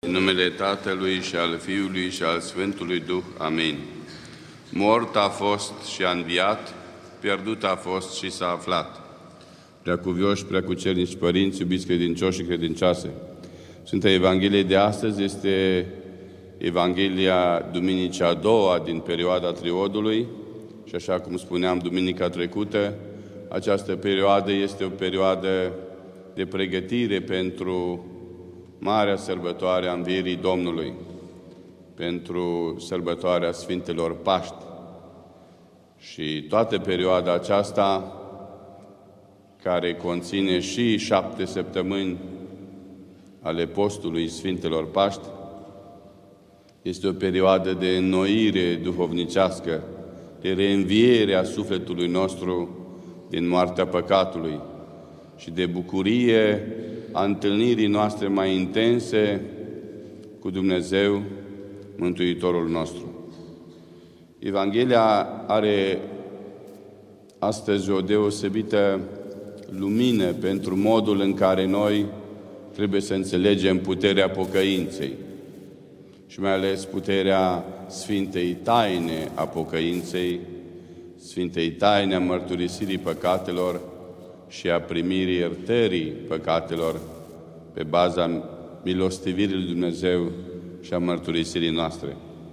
În numele Tatălui și al Fiului și al Sfântului Duh. Amin. Mort a fost și a înviat, pierdut a fost și s-a aflat. Preacuvioși, preacucernici părinți, iubiți credincioși și credincioase, Sfânta Evanghelie de astăzi este Evanghelia Duminicii a doua din perioada Triodului și așa cum spuneam duminica trecută, această perioadă este o perioadă de pregătire pentru marea sărbătoare a Învierii Domnului, pentru sărbătoarea Sfintelor Paști. Și toată perioada aceasta, care conține și 7 săptămâni ale postului Sfintelor Paști, este o perioadă de înnoire duhovnicească, de reînviere a sufletului nostru din moartea păcatului și de bucurie a întâlnirii noastre mai intense cu Dumnezeu, Mântuitorul nostru. Evanghelia are astăzi o deosebită lumină pentru modul în care noi trebuie să înțelegem puterea pocăinței și mai ales puterea Sfintei Taine a pocăinței, Sfintei Taine a mărturisirii păcatelor și a primirii iertării păcatelor pe baza milostivirii lui Dumnezeu și a mărturisirii noastre.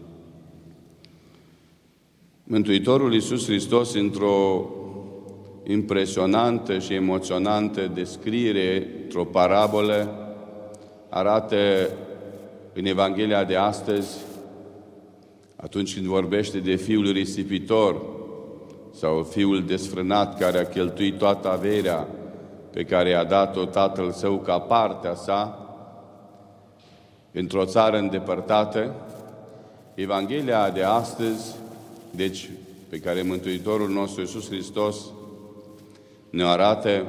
Mântuitorul Iisus Hristos, într-o impresionantă și emoționantă descriere, într-o parabolă, arată în Evanghelia de astăzi, atunci când vorbește de fiul risipitor sau fiul desfrânat care a cheltuit toată averea pe care i-a dat-o tatăl său ca partea sa într-o țară îndepărtată, Evanghelia de astăzi, deci pe care Mântuitorul nostru Iisus Hristos ne arată,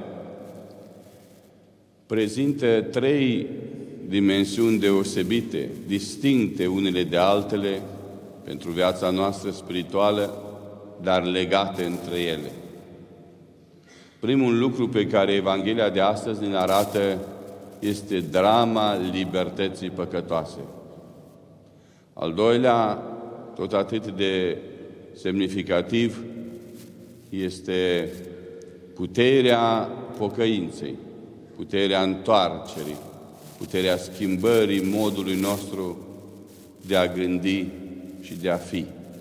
prezintă 3 dimensiuni deosebite, distincte unele de altele pentru viața noastră spirituală, dar legate între ele. Primul lucru pe care Evanghelia de astăzi ne arată este drama libertății păcătoase. Al doilea, tot atât de semnificativ, este puterea pocăinței, puterea întoarcerii, puterea schimbării modului nostru de a gândi și de a fi,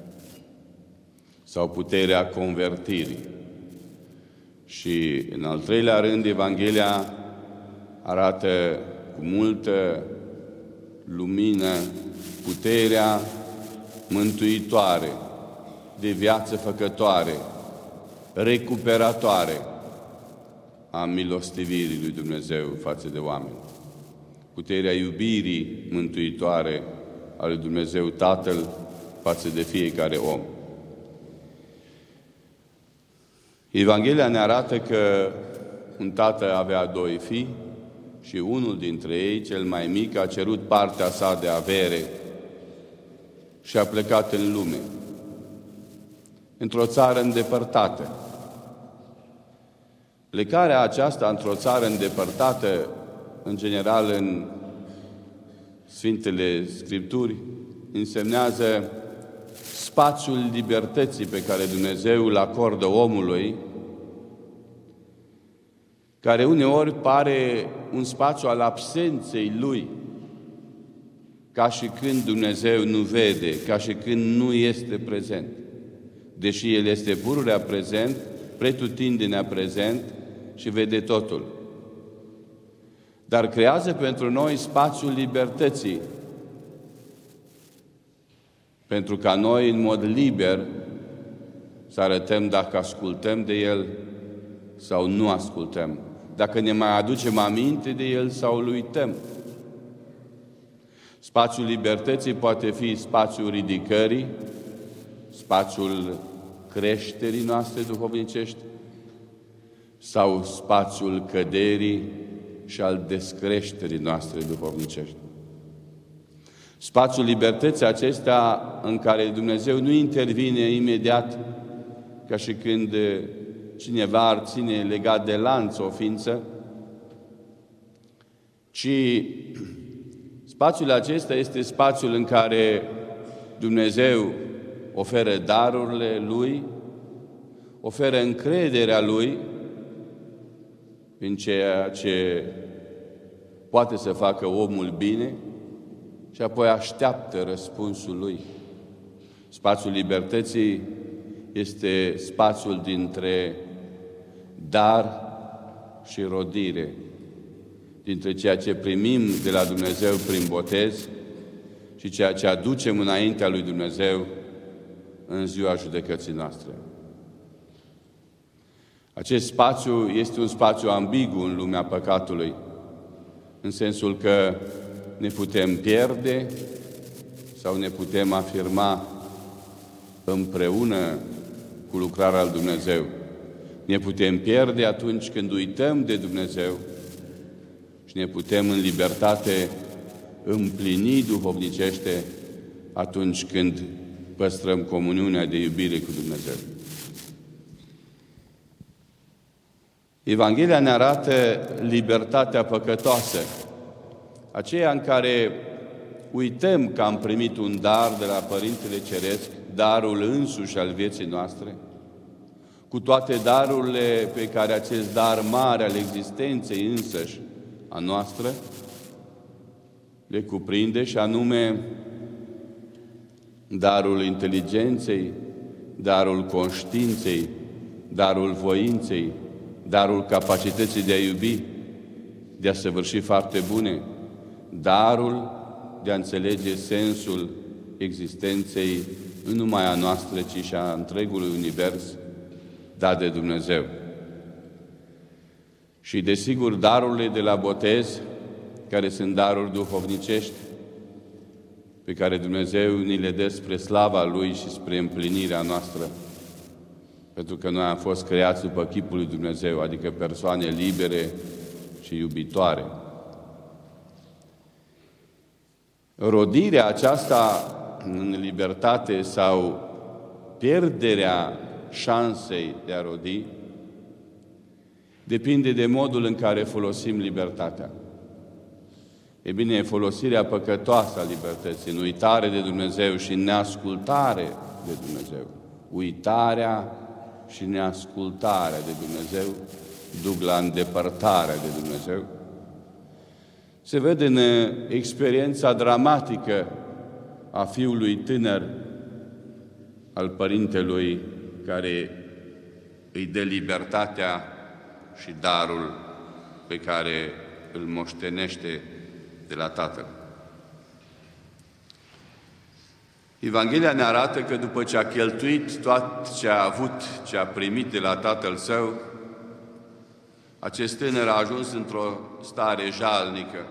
sau puterea convertirii. Și, în al treilea rând, Evanghelia arată cu multă lumină puterea mântuitoare, de viață făcătoare, recuperatoare a milostivirii lui Dumnezeu față de oameni. Puterea iubirii mântuitoare a lui Dumnezeu Tatăl față de fiecare om. Evanghelia ne arată că un tată avea 2 fii și unul dintre ei, cel mai mic, a cerut partea sa de avere și a plecat în lume, într-o țară îndepărtată. Plecarea aceasta într-o țară îndepărtată, în general în Sfintele Scripturi, însemnează spațiul libertății pe care Dumnezeu îl acordă omului, care uneori pare un spațiu al absenței lui, ca și când Dumnezeu nu vede, ca și când nu este prezent. Deși El este pururea prezent, pretutindenea prezent și vede totul. Dar creează pentru noi spațiul libertății, pentru ca noi, în mod liber, să arătăm dacă ascultăm de El sau nu ascultăm, dacă ne mai aducem aminte de El sau îl uităm. Spațiul libertății poate fi spațiul ridicării, spațiul creșterii noastre duhovnicești, sau spațiul căderii și al descreșterii noastre duhovnicești. Spațiul libertății acesta în care Dumnezeu nu intervine imediat, ca și când cineva ar ține legat de lanț o ființă, ci Spațiul acesta este spațiul în care Dumnezeu oferă darurile Lui, oferă încrederea Lui în ceea ce poate să facă omul bine și apoi așteaptă răspunsul Lui. Spațiul libertății este spațiul dintre dar și rodire, dintre ceea ce primim de la Dumnezeu prin botez și ceea ce aducem înaintea lui Dumnezeu în ziua judecății noastre. Acest spațiu este un spațiu ambigu în lumea păcatului, în sensul că ne putem pierde sau ne putem afirma împreună cu lucrarea lui Dumnezeu. Ne putem pierde atunci când uităm de Dumnezeu și ne putem în libertate împlini duhovnicește atunci când păstrăm comuniunea de iubire cu Dumnezeu. Evanghelia ne arată libertatea păcătoasă, aceea în care uităm că am primit un dar de la Părintele Ceresc, darul însuși al vieții noastre, cu toate darurile pe care acest dar mare al existenței însăși a noastră le cuprinde, și anume darul inteligenței, darul conștiinței, darul voinței, darul capacității de a iubi, de a săvârși fapte bune, darul de a înțelege sensul existenței nu numai a noastră, ci și a întregului univers dat de Dumnezeu. Și, desigur, darurile de la botez, care sunt daruri duhovnicești, pe care Dumnezeu ni le dă spre slava Lui și spre împlinirea noastră. Pentru că noi am fost creați după chipul lui Dumnezeu, adică persoane libere și iubitoare. Rodirea aceasta în libertate sau pierderea șansei de a rodi depinde de modul în care folosim libertatea. E bine, folosirea păcătoasă a libertății, în uitare de Dumnezeu și în neascultare de Dumnezeu. Uitarea și neascultarea de Dumnezeu duc la îndepărtarea de Dumnezeu. Se vede în experiența dramatică a fiului tânăr al părintelui care îi dă libertatea și darul pe care îl moștenește de la Tatăl. Evanghelia ne arată că după ce a cheltuit tot ce a avut, ce a primit de la Tatăl Său, acest tânăr a ajuns într-o stare jalnică.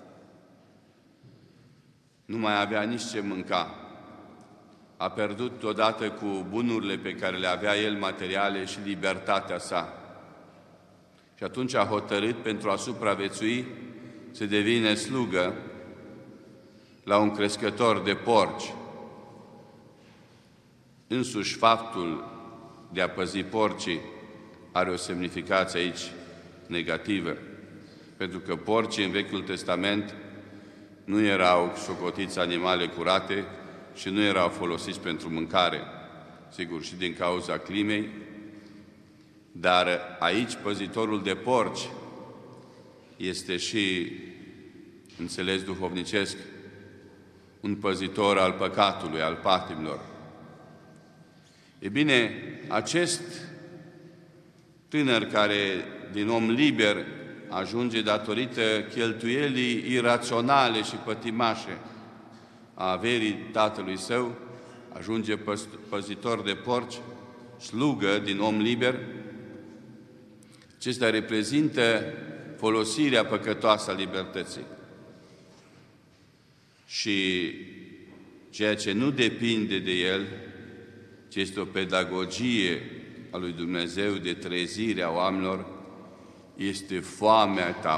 Nu mai avea nici ce mânca. A pierdut odată cu bunurile pe care le avea el materiale și libertatea sa. Și atunci a hotărât, pentru a supraviețui, să devină slugă la un crescător de porci. Însuși faptul de a păzi porcii are o semnificație aici negativă, pentru că porcii în Vechiul Testament nu erau socotiți animale curate și nu erau folosiți pentru mâncare, sigur, și din cauza climei, dar aici păzitorul de porci este și, înțeles duhovnicesc, un păzitor al păcatului, al patimilor. E bine, acest tânăr care, din om liber, ajunge datorită cheltuielii iraționale și pătimașe a averii tatălui său, ajunge păzitor de porci, slugă din om liber. Acesta reprezintă folosirea păcătoasă a libertății. Și ceea ce nu depinde de el, ci este o pedagogie a lui Dumnezeu de trezire a oamenilor, este foamea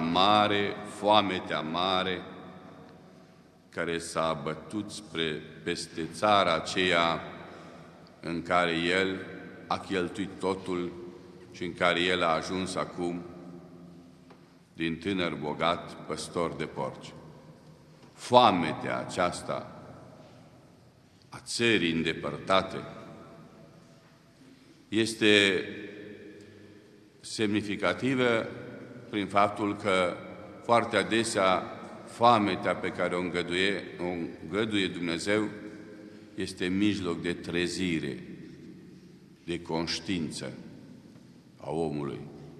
mare, care s-a abătut peste țara aceea în care el a cheltuit totul și în care el a ajuns acum din tânăr bogat, păstor de porci. foametea aceasta a țării îndepărtate este semnificativă prin faptul că foarte adesea foametea pe care o îngăduie Dumnezeu este mijloc de trezire, de conștiință a omului.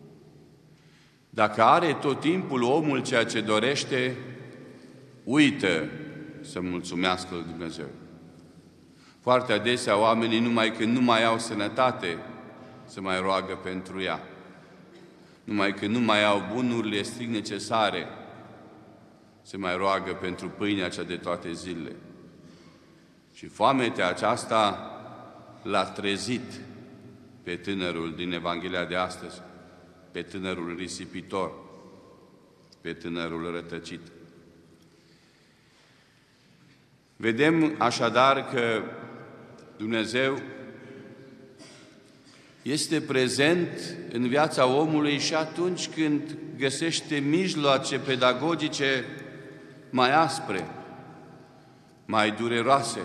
Dacă are tot timpul omul ceea ce dorește, uită să mulțumească lui Dumnezeu. Foarte adesea oamenii numai când nu mai au sănătate se mai roagă pentru ea. Numai când nu mai au bunurile strict necesare se mai roagă pentru pâinea cea de toate zilele. Și foametea aceasta l-a trezit pe tânărul din Evanghelia de astăzi, pe tânărul risipitor, pe tânărul rătăcit. Vedem așadar că Dumnezeu este prezent în viața omului și atunci când găsește mijloace pedagogice mai aspre, mai dureroase,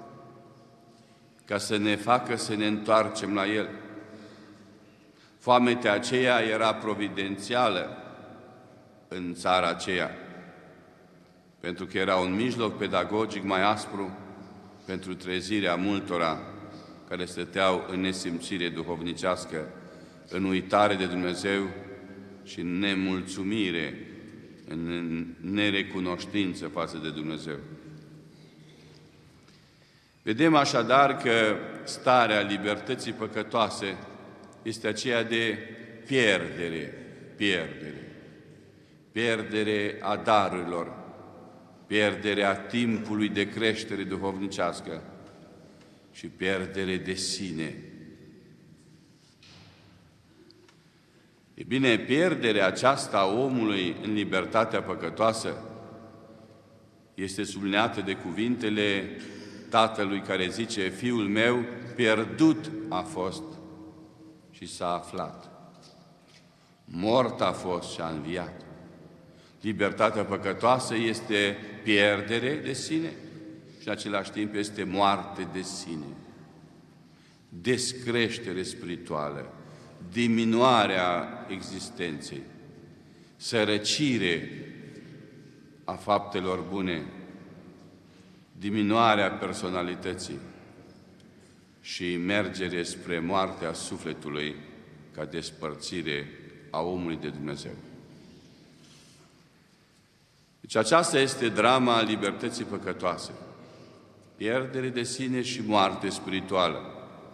ca să ne facă să ne întoarcem la El. Foametea aceea era providențială în țara aceea, pentru că era un mijloc pedagogic mai aspru pentru trezirea multora care stăteau în nesimțire duhovnicească, în uitare de Dumnezeu și în nemulțumire, în nerecunoștință față de Dumnezeu. Vedem așadar că starea libertății păcătoase este aceea de pierdere a darurilor, pierderea timpului de creștere duhovnicească și pierdere de sine. E bine, pierderea aceasta a omului în libertatea păcătoasă este subliniată de cuvintele Tatălui care zice: Fiul meu pierdut a fost și s-a aflat. Mort a fost și a înviat. Libertatea păcătoasă este pierdere de sine și în același timp este moarte de sine. Descreștere spirituală, diminuarea existenței, sărăcire a faptelor bune, diminuarea personalității și mergere spre moartea sufletului ca despărțire a omului de Dumnezeu. Deci aceasta este drama libertății păcătoase. Pierdere de sine și moarte spirituală.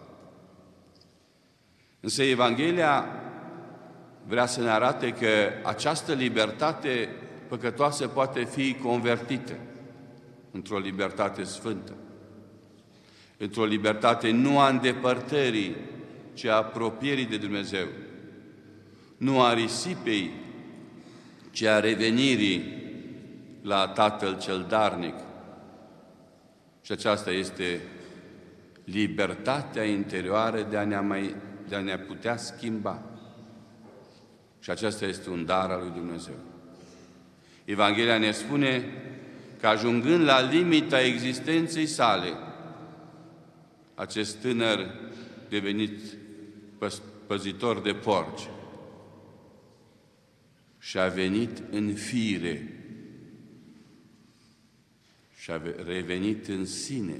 Însă Evanghelia vrea să ne arate că această libertate păcătoasă poate fi convertită într-o libertate sfântă, într-o libertate nu a îndepărtării, ci a apropierii de Dumnezeu, nu a risipei, ci a revenirii la Tatăl cel darnic. Și aceasta este libertatea interioară de a ne putea schimba. Și aceasta este un dar al lui Dumnezeu. Evanghelia ne spune că ajungând la limita existenței sale, acest tânăr devenit păzitor de porci și a venit în fire și a revenit în sine.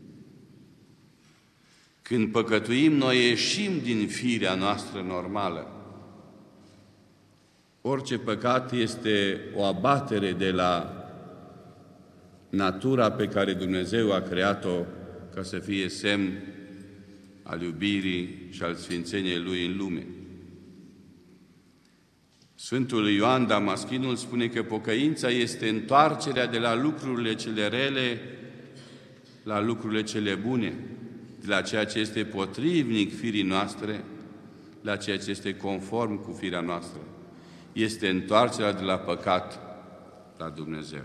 Când păcătuim, noi ieșim din firea noastră normală. Orice păcat este o abatere de la natura pe care Dumnezeu a creat-o ca să fie semn al iubirii și al sfințeniei Lui în lume. Sfântul Ioan Damaschinul spune că pocăința este întoarcerea de la lucrurile cele rele la lucrurile cele bune, de la ceea ce este potrivnic firii noastre la ceea ce este conform cu firea noastră. Este întoarcerea de la păcat la Dumnezeu.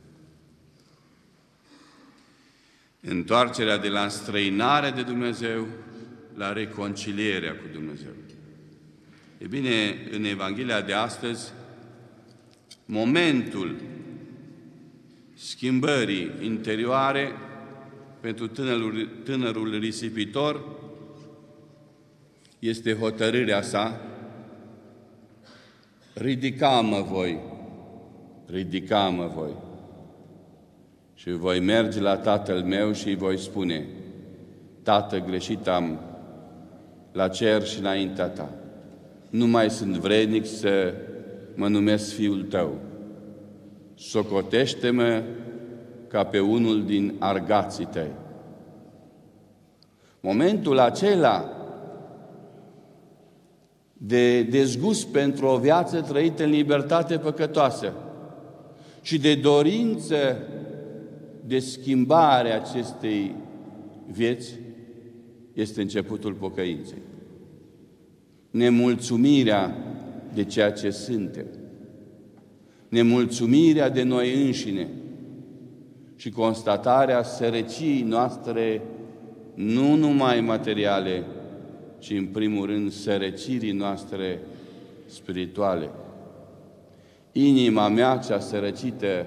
Întoarcerea de la înstrăinarea de Dumnezeu la reconcilierea cu Dumnezeu. E bine, în Evanghelia de astăzi, momentul schimbării interioare pentru tânărul risipitor este hotărârea sa: ridica-mă voi și voi merge la tatăl meu și îi voi spune: Tată, greșit am la cer și înaintea ta. Nu mai sunt vrednic să mă numesc fiul tău. Socotește-mă ca pe unul din argații tăi. Momentul acela de dezgust pentru o viață trăită în libertate păcătoasă și de dorință de schimbare a acestei vieți este începutul pocăinței. Nemulțumirea de ceea ce suntem, nemulțumirea de noi înșine și constatarea sărăciei noastre, nu numai materiale, ci în primul rând sărăcirii noastre spirituale. Inima mea cea sărăcită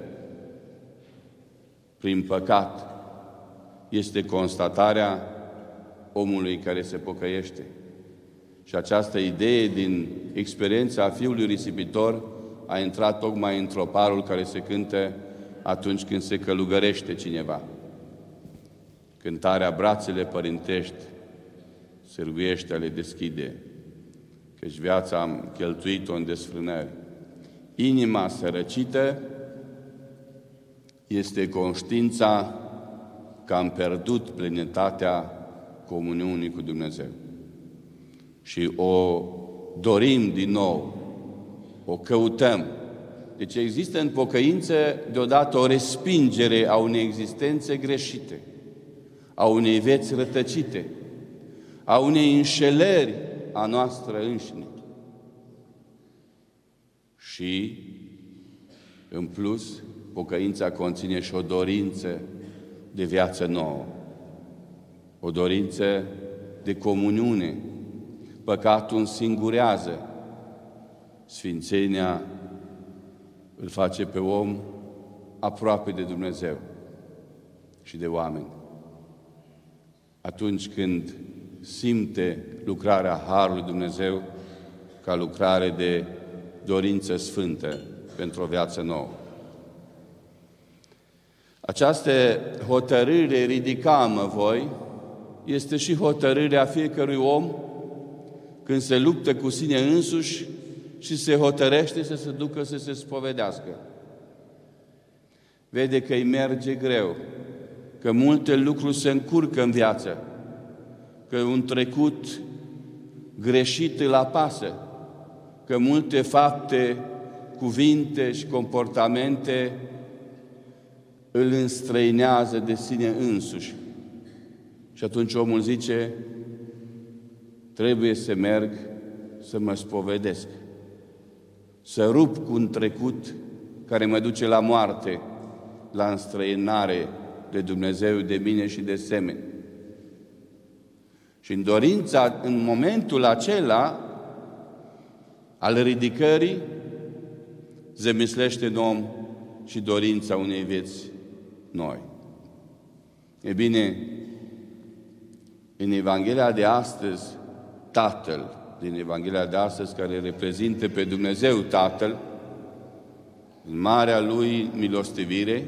prin păcat este constatarea omului care se pocăiește. Și această idee din experiența fiului risipitor a intrat tocmai în troparul care se cântă atunci când se călugărește cineva. Cântarea Brațele părintești sârguiește a le deschide, căci viața am cheltuit-o în desfrânări. Inima sărăcită este conștiința că am pierdut plinătatea comuniunii cu Dumnezeu. Și o dorim din nou, o căutăm. Deci există în pocăință deodată o respingere a unei existențe greșite, a unei vieți rătăcite, a unei înșelări a noastră înșine. Și, în plus, pocăința conține și o dorință de viață nouă, o dorință de comuniune. Păcatul însingurează, sfințenia îl face pe om aproape de Dumnezeu și de oameni. Atunci când simte lucrarea Harului Dumnezeu ca lucrare de dorință sfântă pentru o viață nouă. Această hotărâre, ridica-mă voi, este și hotărârea fiecărui om când se luptă cu sine însuși și se hotărăște să se ducă să se spovedească. Vede că îi merge greu, că multe lucruri se încurcă în viață, că un trecut greșit îl apasă, că multe fapte, cuvinte și comportamente îl înstrăinează de sine însuși. Și atunci omul zice: trebuie să merg să mă spovedesc, să rup cu un trecut care mă duce la moarte, la înstrăinare de Dumnezeu, de mine și de semeni. Și în dorința, în momentul acela al ridicării, zămislește în om și dorința unei vieți noi. E bine, în Evanghelia de astăzi, Tatăl din Evanghelia de astăzi, care reprezintă pe Dumnezeu Tatăl, în marea Lui milostivire,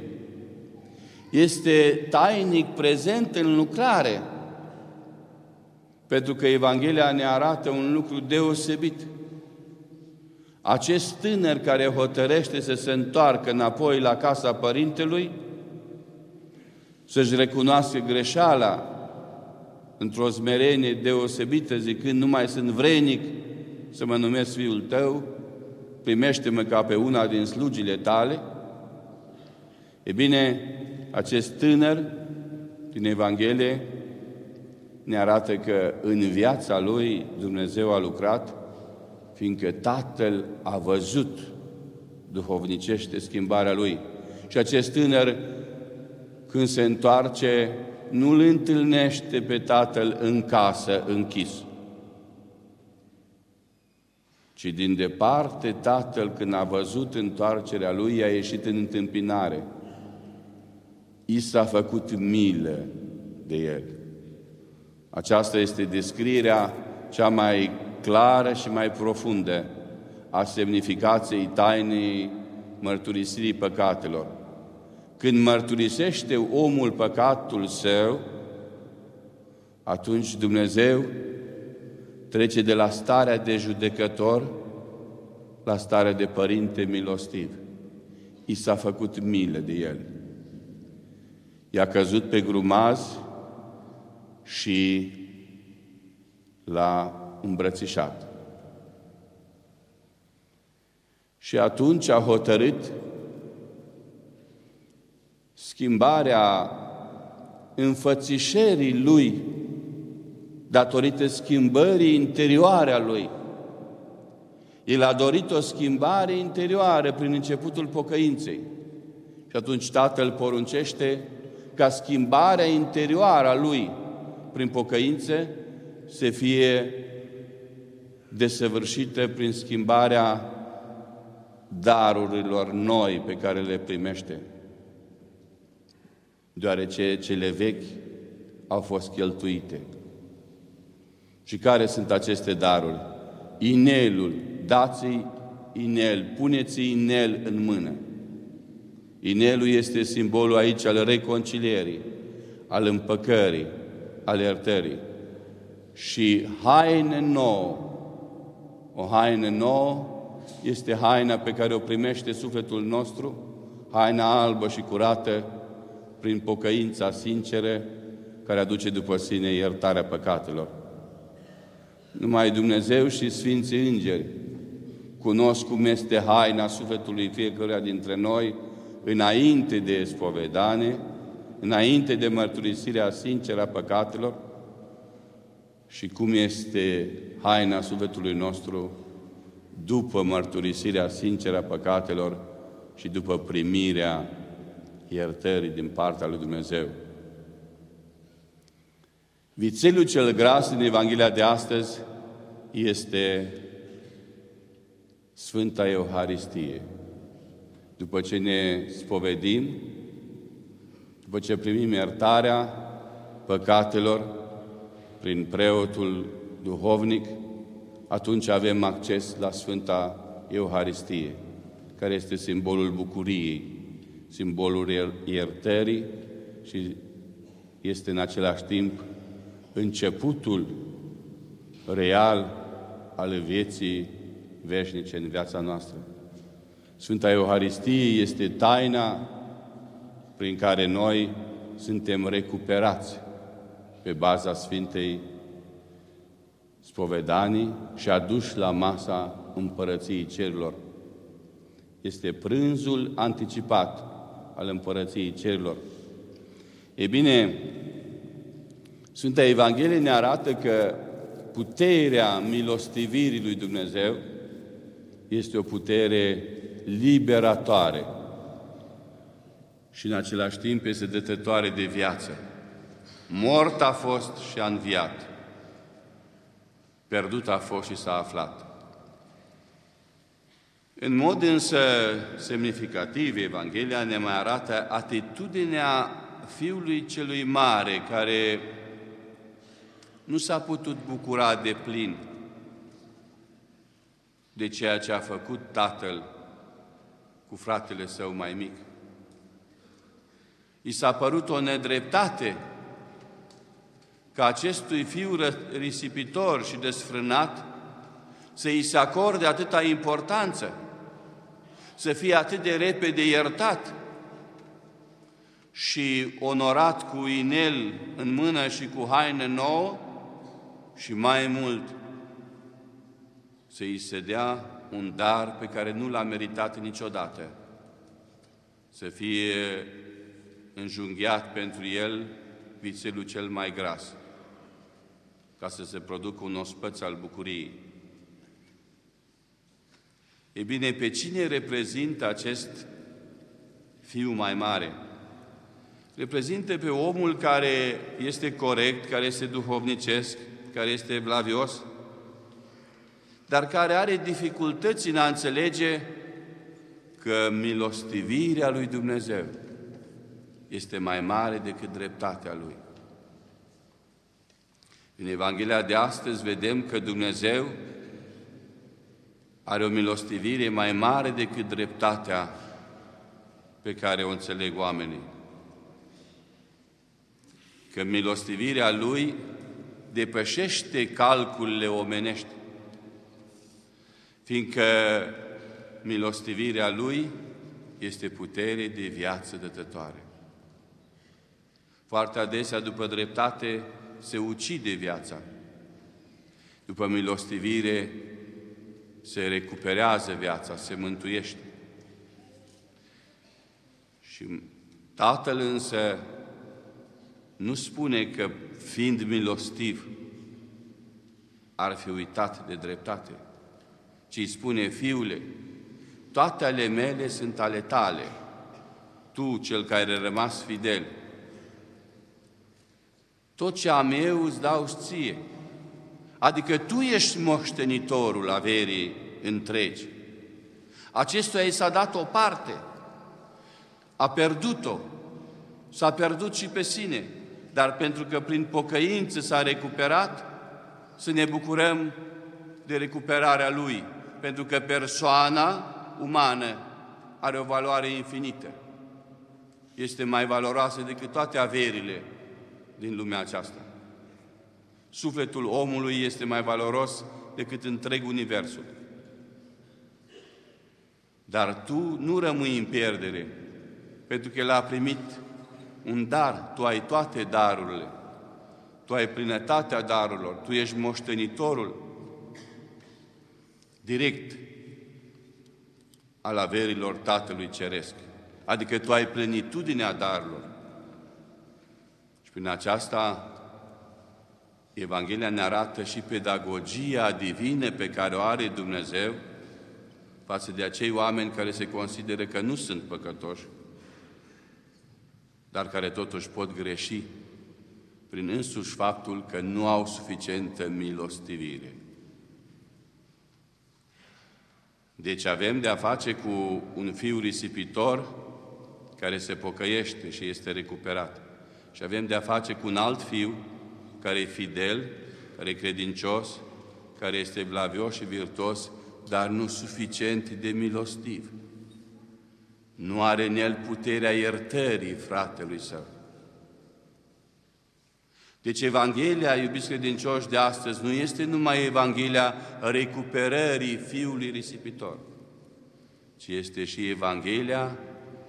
este tainic prezent în lucrare, pentru că Evanghelia ne arată un lucru deosebit. Acest tânăr care hotărăște să se întoarcă înapoi la casa părintelui, să-și recunoască greșeala într-o smerenie deosebită, zicând: nu mai sunt vrednic să mă numesc fiul tău, primește-mă ca pe una din slugile tale. E bine, acest tânăr din Evanghelie ne arată că în viața lui Dumnezeu a lucrat, fiindcă Tatăl a văzut duhovnicește schimbarea lui. Și acest tânăr, când se întoarce, nu îl întâlnește pe Tatăl în casă, închis, ci din departe Tatăl, când a văzut întoarcerea lui, a ieșit în întâmpinare I s-a făcut milă de el. Aceasta este descrierea cea mai clară și mai profundă a semnificației tainei mărturisirii păcatelor. Când mărturisește omul păcatul său, atunci Dumnezeu trece de la starea de judecător la starea de părinte milostiv. I s-a făcut milă de el. I-a căzut pe grumaz și l-a îmbrățișat. Și atunci a hotărât schimbarea înfățișării lui datorită schimbării interioare a lui. El a dorit o schimbare interioară prin începutul pocăinței. Și atunci Tatăl poruncește ca schimbarea interioară a lui prin pocăință să fie desăvârșită prin schimbarea darurilor noi pe care le primește. Deoarece cele vechi au fost cheltuite. Și care sunt aceste daruri? Inelul, dați-i inel, puneți-i inel în mână. Inelul este simbolul aici al reconcilierii, al împăcării, al iertării. Și haine nouă. O haină nouă este haina pe care o primește sufletul nostru, haina albă și curată, prin pocăința sinceră, care aduce după sine iertarea păcatelor. Numai Dumnezeu și Sfinții Îngeri cunosc cum este haina sufletului fiecăruia dintre noi înainte de spovedanie, înainte de mărturisirea sinceră a păcatelor și cum este haina sufletului nostru după mărturisirea sinceră a păcatelor și după primirea iertării din partea lui Dumnezeu. Vițelul cel gras din Evanghelia de astăzi este Sfânta Euharistie. După ce ne spovedim, după ce primim iertarea păcatelor prin preotul duhovnic, atunci avem acces la Sfânta Euharistie, care este simbolul bucuriei, simbolul iertării și este în același timp începutul real al vieții veșnice în viața noastră. Sfânta Euharistie este taina prin care noi suntem recuperați pe baza Sfintei spovedanii și aduși la masa Împărăției Cerurilor. Este prânzul anticipat al Împărăției Cerurilor. Ei bine, Sfânta Evanghelie ne arată că puterea milostivirii lui Dumnezeu este o putere liberatoare și în același timp este dătătoare de viață. Mort a fost și a înviat. Pierdut a fost și s-a aflat. În mod însă semnificativ, Evanghelia ne mai arată atitudinea Fiului celui Mare, care nu s-a putut bucura de plin de ceea ce a făcut Tatăl cu fratele său mai mic. I s-a părut o nedreptate ca acestui fiu risipitor și desfrânat să îi se acorde atâta importanță, să fie atât de repede iertat și onorat cu inel în mână și cu haină nouă și mai mult să îi se dea un dar pe care nu l-a meritat niciodată, să fie înjunghiat pentru el vițelul cel mai gras, ca să se producă un ospăț al bucuriei. E bine, pe cine reprezintă acest fiu mai mare? Reprezintă pe omul care este corect, care este duhovnicesc, care este evlavios, dar care are dificultăți în a înțelege că milostivirea lui Dumnezeu este mai mare decât dreptatea Lui. În Evanghelia de astăzi vedem că Dumnezeu are o milostivire mai mare decât dreptatea pe care o înțeleg oamenii. Că milostivirea Lui depășește calculele omenești, fiindcă milostivirea Lui este putere de viață dătătoare. Foarte adesea, după dreptate, se ucide viața. După milostivire, se recuperează viața, se mântuiește. Și Tatăl însă nu spune că, fiind milostiv, ar fi uitat de dreptate, ci îi spune: Fiule, toate ale mele sunt ale tale, tu, cel care ai rămas fidel. Tot ce am eu îți dau ție. Adică tu ești moștenitorul averii întregi. Acestuia i s-a dat o parte, a pierdut-o, s-a pierdut și pe sine, dar pentru că prin pocăință s-a recuperat, să ne bucurăm de recuperarea lui, pentru că persoana umană are o valoare infinită. Este mai valoroasă decât toate averile din lumea aceasta. Sufletul omului este mai valoros decât întreg universul. Dar tu nu rămâi în pierdere, pentru că El a primit un dar. Tu ai toate darurile. Tu ai plinătatea darurilor. Tu ești moștenitorul direct al averilor Tatălui Ceresc. Adică tu ai plenitudinea darurilor. Și prin aceasta Evanghelia ne arată și pedagogia divină pe care o are Dumnezeu față de acei oameni care se consideră că nu sunt păcătoși, dar care totuși pot greși prin însuși faptul că nu au suficientă milostivire. Deci avem de a face cu un fiu risipitor care se pocăiește și este recuperat. Și avem de a face cu un alt fiu care e fidel, care e credincios, care este evlavios și virtuos, dar nu suficient de milostiv. Nu are în el puterea iertării fratelui său. Deci Evanghelia, iubiți credincioși, de astăzi nu este numai Evanghelia recuperării fiului risipitor, ci este și Evanghelia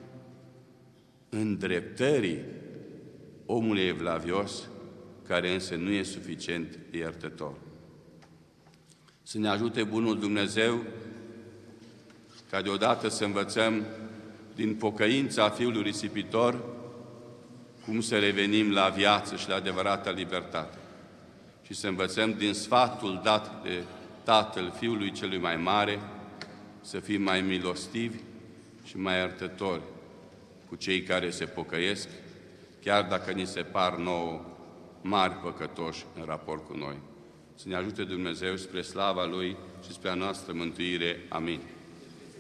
îndreptării omului evlavios, care însă nu e suficient de iertător. Să ne ajute bunul Dumnezeu ca deodată să învățăm din pocăința fiului risipitor cum să revenim la viață și la adevărata libertate. Și să învățăm din sfatul dat de Tatăl Fiului Celui mai Mare să fim mai milostivi și mai iertători cu cei care se pocăiesc, chiar dacă ni se par nouă mari păcătoși în raport cu noi. Să ne ajute Dumnezeu spre slava Lui și spre a noastră mântuire. Amin.